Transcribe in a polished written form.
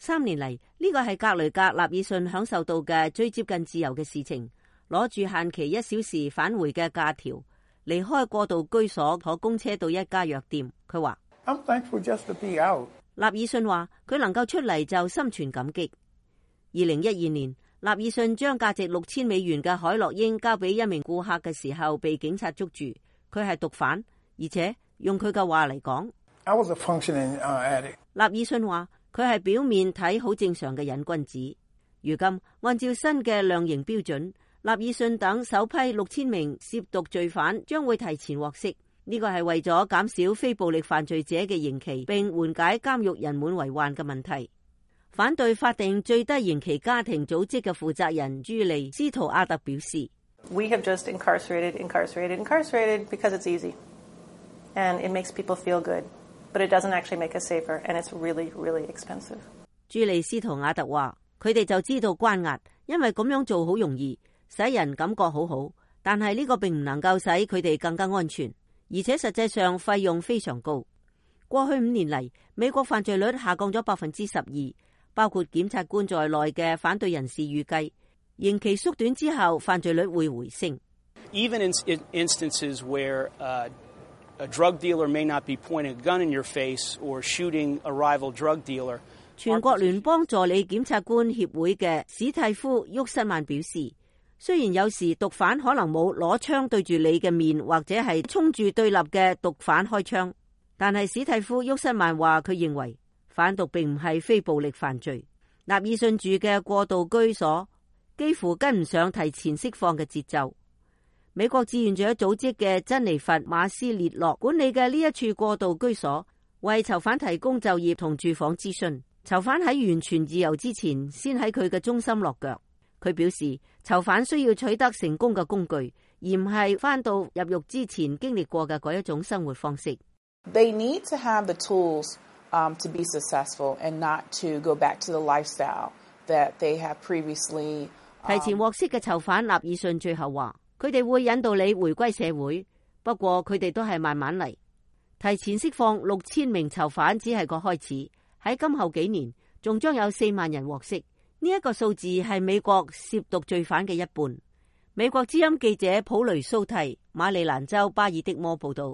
3年嚟，呢個係格雷格納爾遜享受到嘅最接近自由嘅事情，攞住限期1小時返回嘅假條，離開過渡居所，坐公車到一家藥店。佢話 ：I'm thankful just to be out。 納爾遜話佢能夠出嚟就心存感激。2012年，納爾遜將價值6000美元嘅海洛因交俾一名顧客嘅時候，被警察捉住。佢係毒販，而且用佢嘅話嚟講 I was a functioning addict。 納爾遜話佢係表面睇好正常嘅癮君子。如今按照新嘅量刑標準，納爾遜等首批6000名涉毒罪犯將會提前獲釋。呢個係為咗減少非暴力犯罪者嘅刑期，並緩解監獄人滿為患嘅問題。反對法定最低刑期家庭組織嘅負責人朱莉斯圖亞特表示 ：We have just incarcerated because it's easy and it makes people feel good, but it doesn't actually make us safer and it's really, really expensive。 朱莉斯圖亞特話：佢哋就知道關押，因為咁樣做好容易，使人感覺好好，但係呢個並唔能夠使佢哋更加安全，而且實際上費用非常高。過去5年嚟，美國犯罪率下降咗12%。包括檢察官在內嘅反對人士預計，刑期縮短之後，犯罪率會回升。 Even in instances where a drug dealer may not be pointing a gun in your face or shooting a rival drug dealer。 全國聯邦助理檢察官協會嘅史蒂夫沃瑟曼表示，雖然有時毒販可能冇攞槍對住你嘅面，或者係衝住對立嘅毒販開槍，但係史蒂夫沃瑟曼話佢認為販毒並唔係非暴力犯罪。納爾遜住嘅過渡居所幾乎跟唔上提前釋放嘅節奏。美國志願者組織嘅珍妮弗馬斯列諾管理嘅呢一處過渡居所，為囚犯提供就業同住房諮詢。囚犯喺完全自由之前，先喺佢嘅中心落腳。佢表示，囚犯需要取得成功嘅工具，而唔係返到入獄之前經歷過嘅嗰一種生活方式。 They need to have the tools to be successful and not to go back to the lifestyle that they have previously。 提前獲釋嘅囚犯納爾遜最後話：佢哋會引導你回歸社會，不過佢哋都係慢慢嚟。提前釋放6000名囚犯只係個開始，喺今後幾年仲將有4萬人獲釋。呢一個數字係美國涉毒罪犯嘅一半。美國之音記者普雷蘇蒂，馬里蘭州巴爾的摩報道。